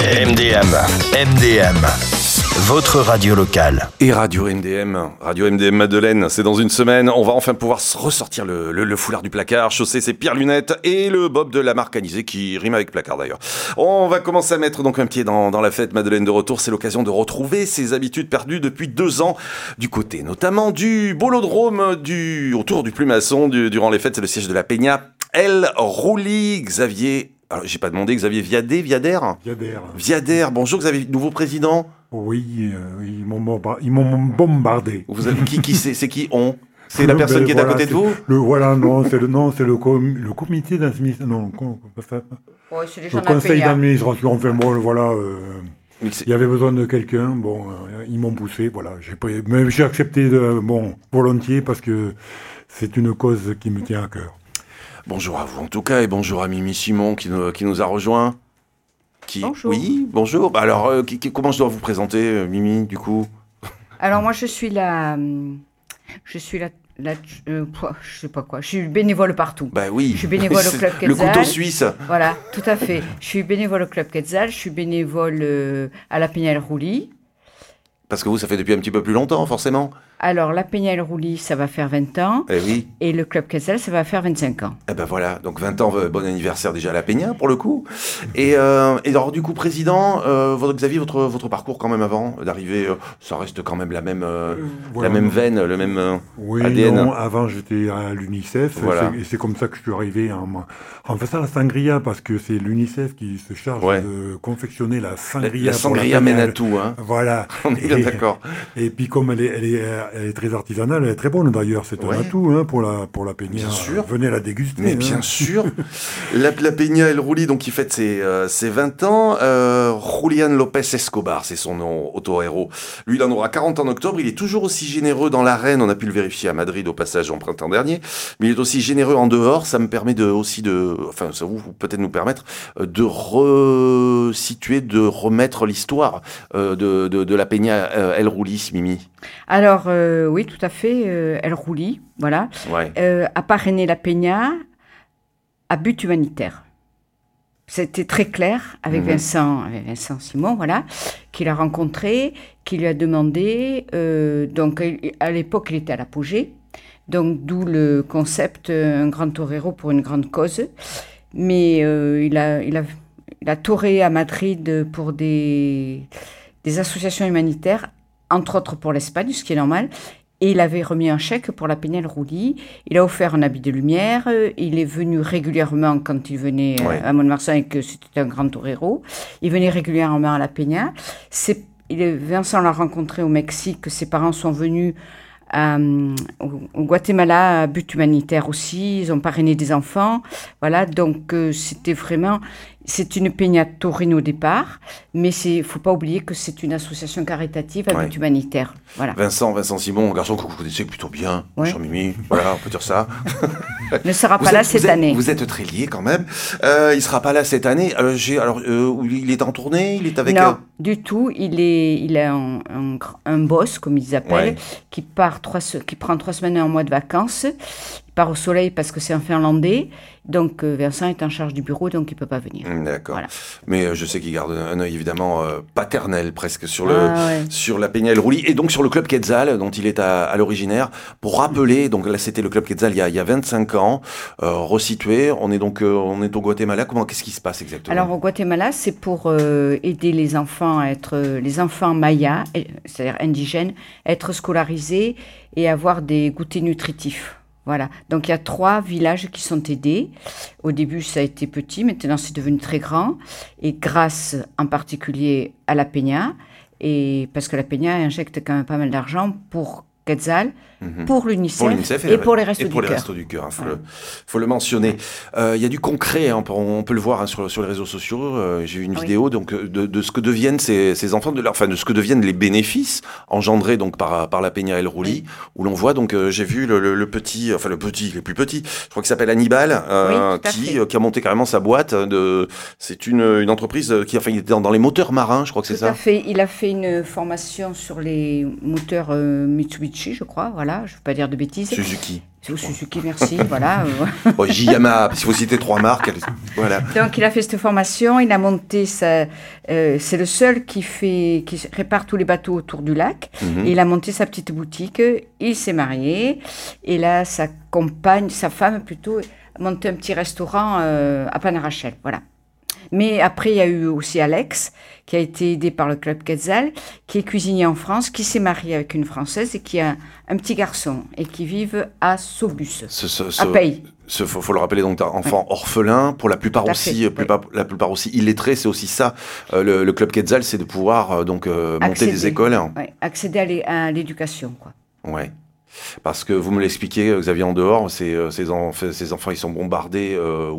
MDM, votre radio locale. Et Radio MDM Madeleine, c'est dans une semaine. On va enfin pouvoir ressortir le foulard du placard, chausser ses pires lunettes et le bob de la marque Anisée qui rime avec placard d'ailleurs. On va commencer à mettre donc un pied dans la fête. Madeleine de retour, c'est l'occasion de retrouver ses habitudes perdues depuis 2 ans, du côté notamment du bolodrome autour du Plumasson durant les fêtes. C'est le siège de la Peña El Rouli. Xavier... Alors, j'ai pas demandé, Xavier Viader. Bonjour Xavier, nouveau président. Oui, ils m'ont bombardé. Vous avez, qui c'est qui on? C'est la personne qui est à côté de vous? C'est le comité d'administration. Non, c'est les gens le conseil Peña. d'administration. Enfin bon, voilà. Il y avait besoin de quelqu'un. Bon, ils m'ont poussé. Voilà, mais j'ai accepté volontiers parce que c'est une cause qui me tient à cœur. Bonjour à vous en tout cas, et bonjour à Mimi Simon qui nous a rejoint. Bonjour. Oui, bonjour. Bah alors, comment je dois vous présenter, Mimi, du coup? Alors moi, je suis je sais pas quoi. Je suis bénévole partout. Bah oui. Je suis bénévole au Club Quetzal. Le couteau suisse. Voilà, tout à fait. Je suis bénévole au Club Quetzal. Je suis bénévole à la Peña El Rouli. Parce que vous, ça fait depuis un petit peu plus longtemps, forcément. Alors, la Peña El Rouli, ça va faire 20 ans. Eh oui. Et le Club Quetzal, ça va faire 25 ans. Eh ben voilà, donc 20 ans, bon anniversaire déjà à la Peña, pour le coup. Et alors, du coup, président, Xavier, votre parcours quand même avant d'arriver, ça reste quand même la même veine, le même ADN. Non, avant j'étais à l'UNICEF, Voilà. et c'est comme ça que je suis arrivé en faisant la sangria, parce que c'est l'UNICEF qui se charge de confectionner la sangria. La sangria mène à tout, hein. Voilà. On est bien d'accord. Et puis comme elle est très artisanale, elle est très bonne d'ailleurs, c'est un atout pour la Peña. Bien sûr. Venez la déguster. Mais bien sûr. La Peña El Rouli, donc, qui fête ses 20 ans. Julián López Escobar, c'est son nom, auto-héros. Lui, il en aura 40 en octobre. Il est toujours aussi généreux dans l'arène. On a pu le vérifier à Madrid au passage en printemps dernier. Mais il est aussi généreux en dehors. Ça me permet ça vous peut-être nous permettre de resituer, de remettre l'histoire de la Peña El Rouli, Mimi. Alors, oui, tout à fait, El Rouli, voilà, a parrainé la Peña à but humanitaire. C'était très clair avec Vincent Simon, voilà, qu'il a rencontré, qui lui a demandé, donc à l'époque il était à l'apogée, donc d'où le concept un grand torero pour une grande cause, mais il a toréé à Madrid pour des associations humanitaires, entre autres pour l'Espagne, ce qui est normal. Et il avait remis un chèque pour la Peña El Rouli. Il a offert un habit de lumière. Il est venu régulièrement quand il venait à Mont-de-Marsan et que c'était un grand torero. Il venait régulièrement à la Peña. Vincent l'a rencontré au Mexique. Ses parents sont venus au Guatemala à but humanitaire aussi. Ils ont parrainé des enfants. Voilà, donc c'est une Peña taurine au départ, mais il faut pas oublier que c'est une association caritative à but humanitaire. Voilà. Vincent Simon, un garçon que vous connaissez plutôt bien, cher Mimi, voilà, on peut dire ça. Ne sera pas là cette année. Vous êtes très liés quand même. Il sera pas là cette année. Il est en tournée, il est avec... Non, du tout. Il a un boss, comme ils appellent, qui prend 3 semaines et un mois de vacances. Il part au soleil parce que c'est un Finlandais. Donc Vincent est en charge du bureau, donc il peut pas venir. D'accord. Voilà. Mais je sais qu'il garde un œil évidemment paternel presque sur la Peña El Rouli et donc sur le Club Quetzal dont il est à l'originaire. Pour rappeler, donc là c'était le Club Quetzal il y a 25 ans, resitué. On est au Guatemala. Qu'est-ce qui se passe exactement? Alors au Guatemala, c'est pour aider les enfants mayas, c'est-à-dire indigènes, à être scolarisés et avoir des goûters nutritifs. Voilà, donc il y a 3 villages qui sont aidés. Au début, ça a été petit, maintenant c'est devenu très grand. Et grâce en particulier à la Peña, et parce que la Peña injecte quand même pas mal d'argent pour Quetzal, pour l'UNICEF et pour les Restos du Cœur. Faut le mentionner. Il y a du concret, hein, on peut le voir sur les réseaux sociaux. J'ai vu une vidéo donc de ce que deviennent ces enfants, de ce que deviennent les bénéfices engendrés donc par la Peña El Rouli, où l'on voit donc j'ai vu les plus petits. Je crois qu'il s'appelle Hannibal, qui a monté carrément sa boîte. C'est une entreprise qui il était dans les moteurs marins, je crois que c'est ça. Tout à fait. Il a fait une formation sur les moteurs Mitsubishi, je crois. Voilà, je ne veux pas dire de bêtises. C'est Suzuki, merci, voilà. Bon, Yamaha, s'il faut citer 3 marques, voilà. Donc, il a fait cette formation, il a monté c'est le seul qui répare tous les bateaux autour du lac. Et il a monté sa petite boutique, il s'est marié, et là, sa femme plutôt, a monté un petit restaurant à Panarachel, voilà. Mais après, il y a eu aussi Alex, qui a été aidé par le Club Quetzal, qui est cuisinier en France, qui s'est marié avec une Française et qui a un petit garçon et qui vivent à Saubus, à Paye. Faut le rappeler, donc enfant orphelin, pour la plupart aussi, la plupart aussi illettrés, c'est aussi ça. Le Club Quetzal, c'est de pouvoir monter des écoles. Ouais, accéder à l'éducation, quoi. Ouais. Parce que vous me l'expliquez, Xavier, en dehors, ces enfants, ils sont bombardés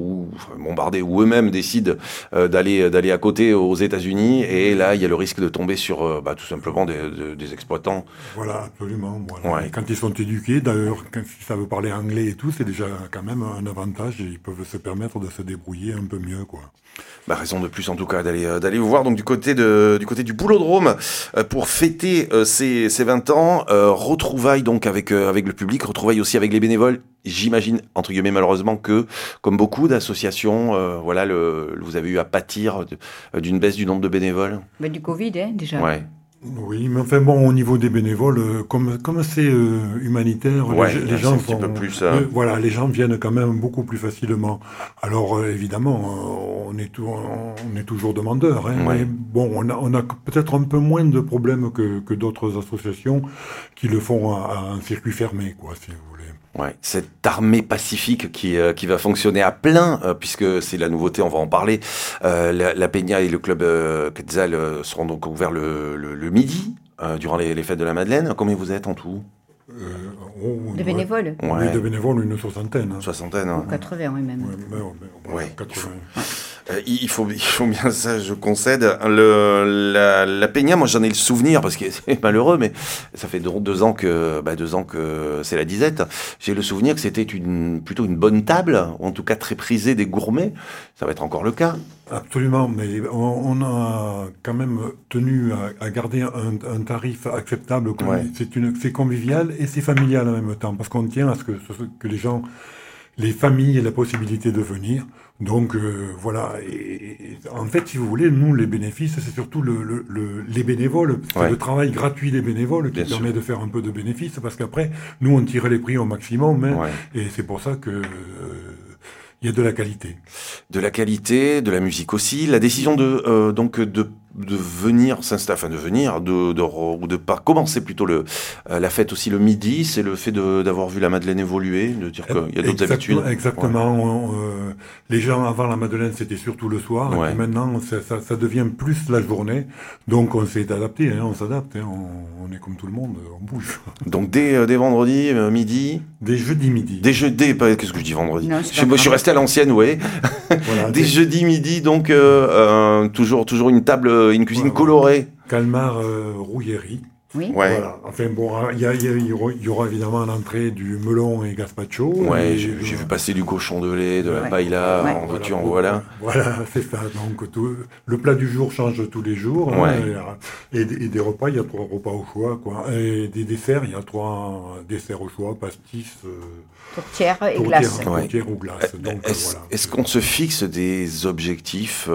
ou eux-mêmes décident d'aller à côté aux États-Unis, et là, il y a le risque de tomber sur tout simplement des exploitants. Voilà, absolument. Voilà. Ouais. Et quand ils sont éduqués, d'ailleurs, quand ils savent parler anglais et tout, c'est déjà quand même un avantage, et ils peuvent se permettre de se débrouiller un peu mieux, quoi. Raison de plus en tout cas d'aller vous voir donc du côté du Boulodrome pour fêter ces 20 ans, retrouvailles donc avec le public, retrouvailles aussi avec les bénévoles. J'imagine entre guillemets malheureusement que comme beaucoup d'associations, vous avez eu à pâtir d'une baisse du nombre de bénévoles. Du Covid, déjà. Ouais. Oui, mais enfin bon, au niveau des bénévoles, comme c'est humanitaire, les gens font, un petit peu plus, les gens viennent quand même beaucoup plus facilement. Alors évidemment, on est toujours demandeurs, hein, mais bon, on a peut-être un peu moins de problèmes que d'autres associations qui le font à un circuit fermé, quoi, si vous voulez. Ouais, cette armée pacifique qui va fonctionner à plein, puisque c'est la nouveauté, on va en parler. La Peña et le club Quetzal seront donc ouverts le midi, durant les fêtes de la Madeleine. Combien vous êtes en tout ? De bénévoles ? Oui, de bénévoles, une soixantaine. Hein. Soixantaine, hein. 80, oui, même. Ouais, 80. Il faut bien ça, je concède. La Peña, moi j'en ai le souvenir, parce que c'est malheureux, mais ça fait 2 ans que c'est la disette. J'ai le souvenir que c'était plutôt une bonne table, ou en tout cas très prisée des gourmets. Ça va être encore le cas. Absolument, mais on a quand même tenu à garder un tarif acceptable. C'est convivial et c'est familial en même temps, parce qu'on tient à ce que les familles aient la possibilité de venir. Donc voilà, et en fait, si vous voulez, nous, les bénéfices, c'est surtout les bénévoles. C'est le travail gratuit des bénévoles qui permet de faire un peu de bénéfices, parce qu'après, nous, on tire les prix au maximum, hein, et c'est pour ça que... il y a de la qualité. De la qualité, de la musique aussi. La décision de venir s'installer, enfin de venir, ou de pas commencer plutôt la fête aussi le midi, c'est le fait d'avoir vu la Madeleine évoluer, de dire qu'il y a d'autres habitudes. Exactement. Les gens avant la Madeleine, c'était surtout le soir, et maintenant ça devient plus la journée. Donc on s'est adapté, hein, on s'adapte, hein, on est comme tout le monde, on bouge. Donc dès vendredi midi. Dès jeudi midi. Qu'est-ce que je dis vendredi? Non, je suis resté à l'ancienne, oui. Voilà, dès jeudi midi, donc toujours une table, une cuisine colorée. Calmar rouillerie. Oui. Voilà. Enfin bon, il y aura évidemment à l'entrée du melon et gazpacho. Ouais, j'ai vu passer du cochon de lait, de la paella, en voiture, voilà. Voilà, c'est ça. Donc le plat du jour change tous les jours. Et des repas, il y a 3 repas au choix, quoi. Et des desserts, il y a 3 desserts au choix, pastis, tourtière et glace. Tourtière ou glace. Donc, est-ce qu'on se fixe des objectifs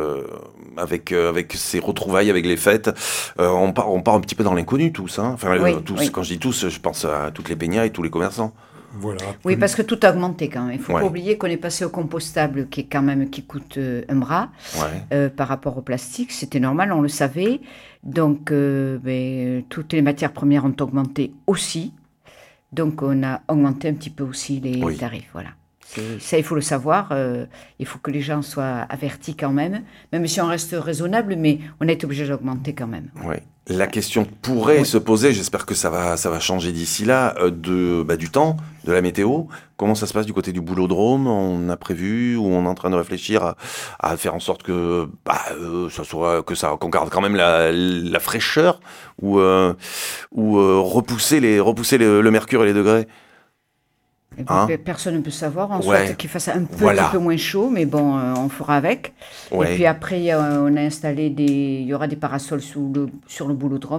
avec ces retrouvailles, avec les fêtes? On part un petit peu dans l'inconnu tous, hein. Enfin, tous. Quand je dis tous, je pense à toutes les peñas et tous les commerçants. Voilà. Oui, parce que tout a augmenté quand même. Il ne faut pas oublier qu'on est passé au compostable qui coûte un bras par rapport au plastique. C'était normal, on le savait. Donc, toutes les matières premières ont augmenté aussi. Donc, on a augmenté un petit peu aussi les tarifs. Voilà. Ça, il faut le savoir. Il faut que les gens soient avertis quand même si on reste raisonnable, mais on est obligé d'augmenter quand même. Oui. La question pourrait se poser, j'espère que ça va changer d'ici là, du temps, de la météo. Comment ça se passe du côté du Boulodrome? On a prévu, ou on est en train de réfléchir à faire en sorte que qu'on garde quand même la fraîcheur, ou repousser le mercure et les degrés. Personne ne peut savoir. On souhaite qu'il fasse un petit peu moins chaud, mais bon, on fera avec. Et puis après, on a installé il y aura des parasols sur le Boulodrome,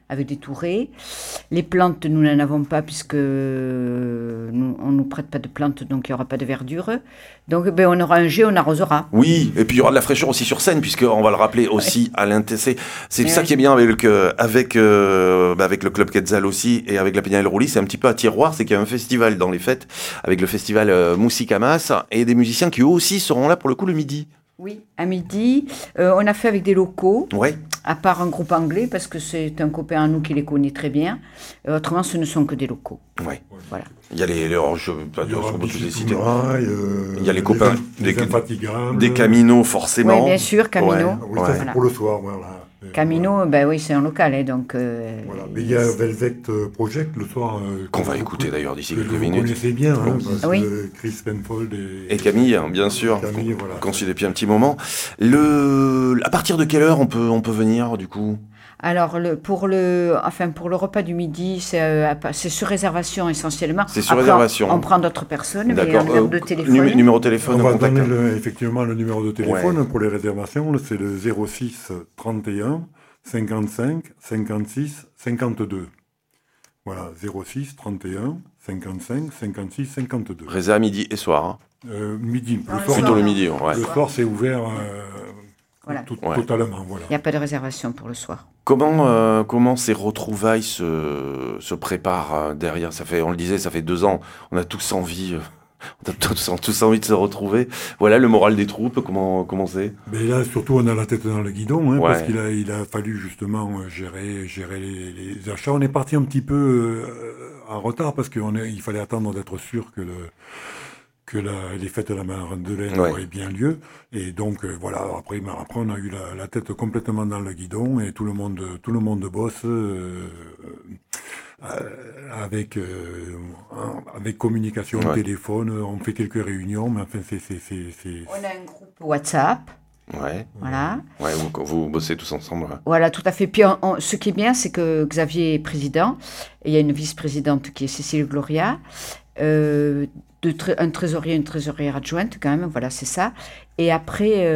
avec des tourées. Les plantes, nous n'en avons pas puisque on ne nous prête pas de plantes, donc il n'y aura pas de verdure. Donc on aura un jet, on arrosera. Oui, et puis il y aura de la fraîcheur aussi sur scène, puisqu'on va le rappeler aussi à l'intérieur. C'est ça qui est bien avec le Club Quetzal aussi, et avec la Peña del Roulí, c'est un petit peu à tiroir, c'est qu'il y a un festival dans les fêtes, avec le festival Musicamas, et des musiciens qui eux aussi seront là pour le coup le midi. Oui, à midi. On a fait avec des locaux, à part un groupe anglais, parce que c'est un copain à nous qui les connaît très bien. Autrement, ce ne sont que des locaux. Oui. Voilà. Il y a les il y a les copains, des Camino, forcément. Oui, bien sûr, Camino. Oui, ça c'est pour le soir, voilà. Camino, oui, c'est un local, donc... Voilà. Mais il y a Velvet Project le soir... qu'on va écouter d'ailleurs d'ici quelques minutes. Vous connaissez bien, parce oui. que Chris Penfold et Camille, bien sûr, qu'on suit depuis un petit moment. À partir de quelle heure on peut venir, du coup ? Alors, pour le repas du midi, c'est sur réservation essentiellement. C'est sur réservation. On prend d'autres personnes, d'accord. Mais en termes de téléphone. Numéro de téléphone. On va donner effectivement le numéro de téléphone pour les réservations. C'est le 06 31 55 56 52. Voilà, 06 31 55 56 52. Réserve midi et soir. Midi. Plutôt le midi. Ouais. Le soir, c'est ouvert. Voilà. Totalement, voilà. Il n'y a pas de réservation pour le soir. Comment ces retrouvailles se préparent derrière ? On le disait, ça fait 2 ans. On a tous envie de se retrouver. Voilà le moral des troupes. Comment c'est ? Mais là, surtout, on a la tête dans le guidon, parce qu'il a fallu justement gérer les achats. On est parti un petit peu en retard parce qu'il fallait attendre d'être sûr que les fêtes de la Madeleine auraient bien lieu. Et donc, après on a eu la tête complètement dans le guidon et tout le monde bosse avec communication, téléphone. On fait quelques réunions, mais enfin, On a un groupe WhatsApp. Ouais. Voilà. Ouais, vous bossez tous ensemble. Ouais. Voilà, tout à fait. Puis ce qui est bien, c'est que Xavier est président, et il y a une vice-présidente qui est Cécile Gloria. Un trésorier, une trésorière adjointe, quand même, voilà, c'est ça. Et après,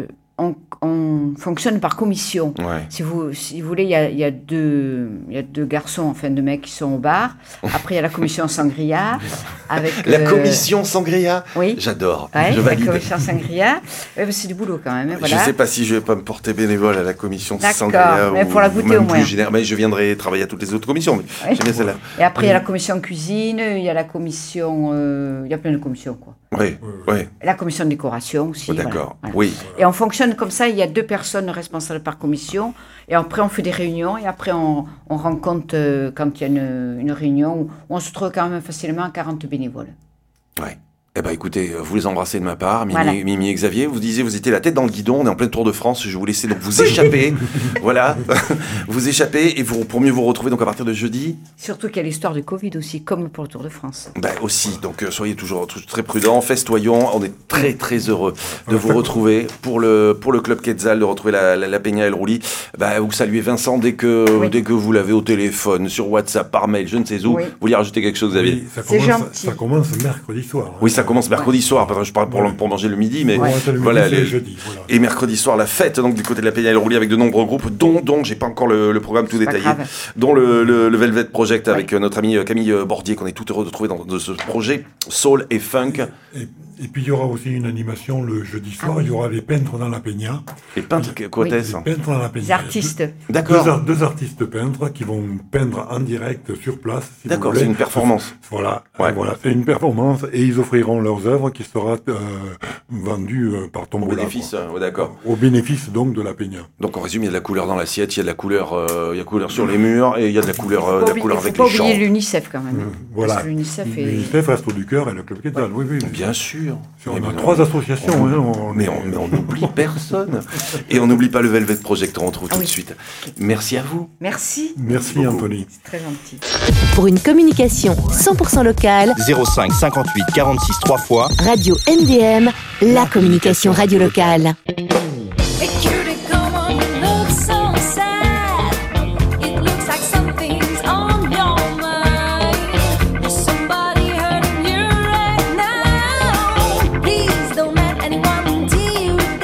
on fonctionne par commission. Ouais. Si vous voulez, il y a deux garçons, enfin deux mecs qui sont au bar. Après, il y a la commission Sangria. La commission Sangria. Oui. J'adore. Ouais, je valide. La commission Sangria. C'est du boulot quand même. Voilà. Je ne sais pas si je vais pas me porter bénévole à la commission Sangria. D'accord, mais pour la goûter au moins. Mais je viendrai travailler à toutes les autres commissions. Mais j'aime bien celle-là. Et après, il y a la commission cuisine, il y a la commission... il y a plein de commissions, quoi. Oui. La commission de décoration aussi. D'accord, voilà. oui. Et on fonctionne comme ça, il y a 2 personnes responsables par commission, et après on fait des réunions, et après on rencontre, quand il y a une réunion, où on se trouve quand même facilement 40 bénévoles. Oui. Eh bien, écoutez, vous les embrassez de ma part, Mimi et Xavier. Vous disiez, vous étiez la tête dans le guidon, on est en plein Tour de France. Je vais vous laisser donc vous échapper. Voilà, vous échapper et pour mieux vous retrouver donc à partir de jeudi. Surtout qu'il y a l'histoire du Covid aussi, comme pour le Tour de France. Aussi, donc soyez toujours très prudents, festoyons. On est très très heureux de vous retrouver pour le Club Quetzal, de retrouver la Peña del Roulí. Vous saluez Vincent dès que vous l'avez au téléphone, sur WhatsApp, par mail, je ne sais où. Vous voulez rajouter quelque chose, Xavier ? C'est gentil. Ça commence mercredi soir. Oui, ça commence mercredi soir, je parle pour manger le midi, mais voilà, jeudi, voilà. Et mercredi soir, la fête donc du côté de la Peña del Roulí avec de nombreux groupes, dont j'ai pas encore le programme tout détaillé, dont le Velvet Project avec notre amie Camille Bordier, qu'on est tout heureux de trouver dans ce projet Soul et Funk. Et puis il y aura aussi une animation le jeudi soir, il y aura les peintres dans la Peña. Les peintres, quoi est-ce ? Les peintres dans la Peña. Les artistes. D'accord. Deux artistes peintres qui vont peindre en direct sur place. D'accord, c'est une performance. Voilà, c'est une performance et ils offriront leurs œuvres qui sera vendue par Tombola. Au bénéfice, d'accord. Au bénéfice donc de la Peña. Donc en résumé, il y a de la couleur dans l'assiette, il y a de la couleur, sur les murs et il y a de la couleur, avec les chants. Il ne faut pas oublier l'UNICEF quand même. Voilà. Parce que l'UNICEF, Resto du Cœur et le Club Quetzal, oui. Bien sûr. On a 3 associations. Mais on n'oublie personne. Et on n'oublie pas le Velvet Project, on retrouve tout de suite. Merci à vous. Merci. Merci Anthony. C'est très gentil. Pour une communication 100% locale, 05 58 46 3 fois. Radio MDM, la communication radio locale.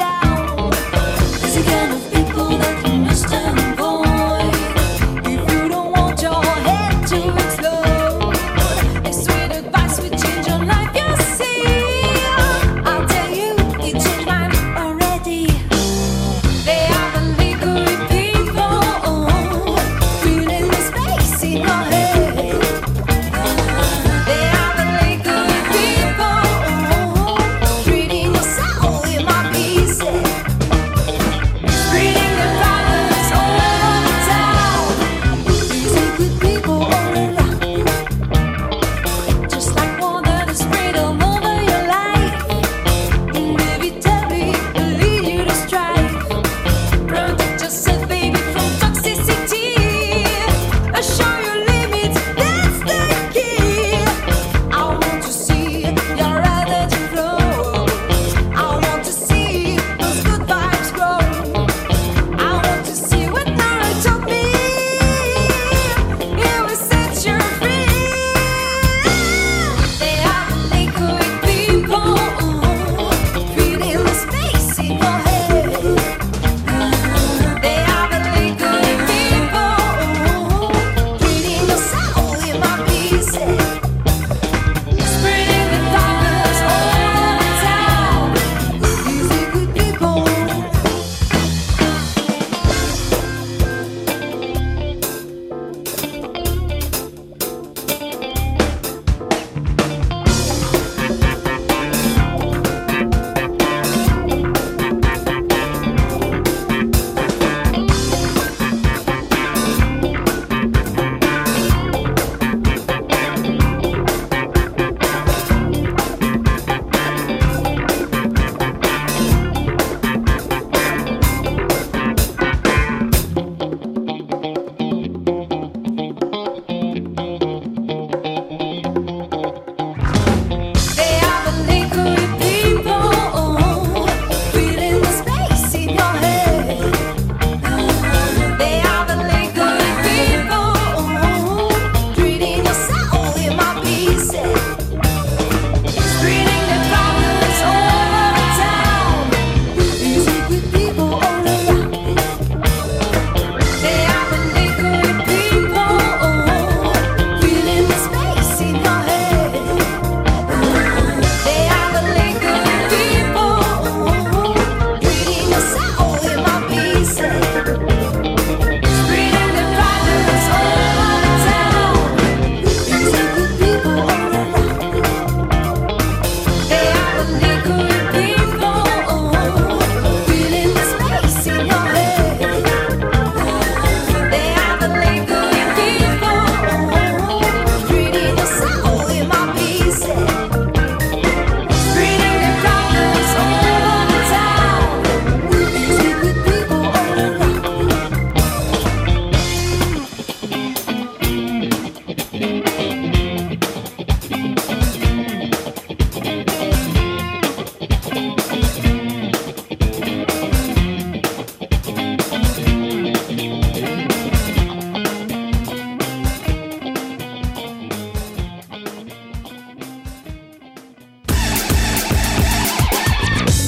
If you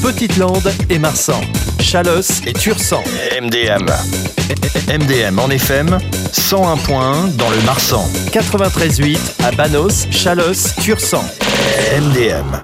Petite-Lande et Marsan, Chalosse et Tursan. MDM. MDM en FM, 101.1 dans le Marsan. 93.8 à Banos, Chalosse, Tursan. MDM.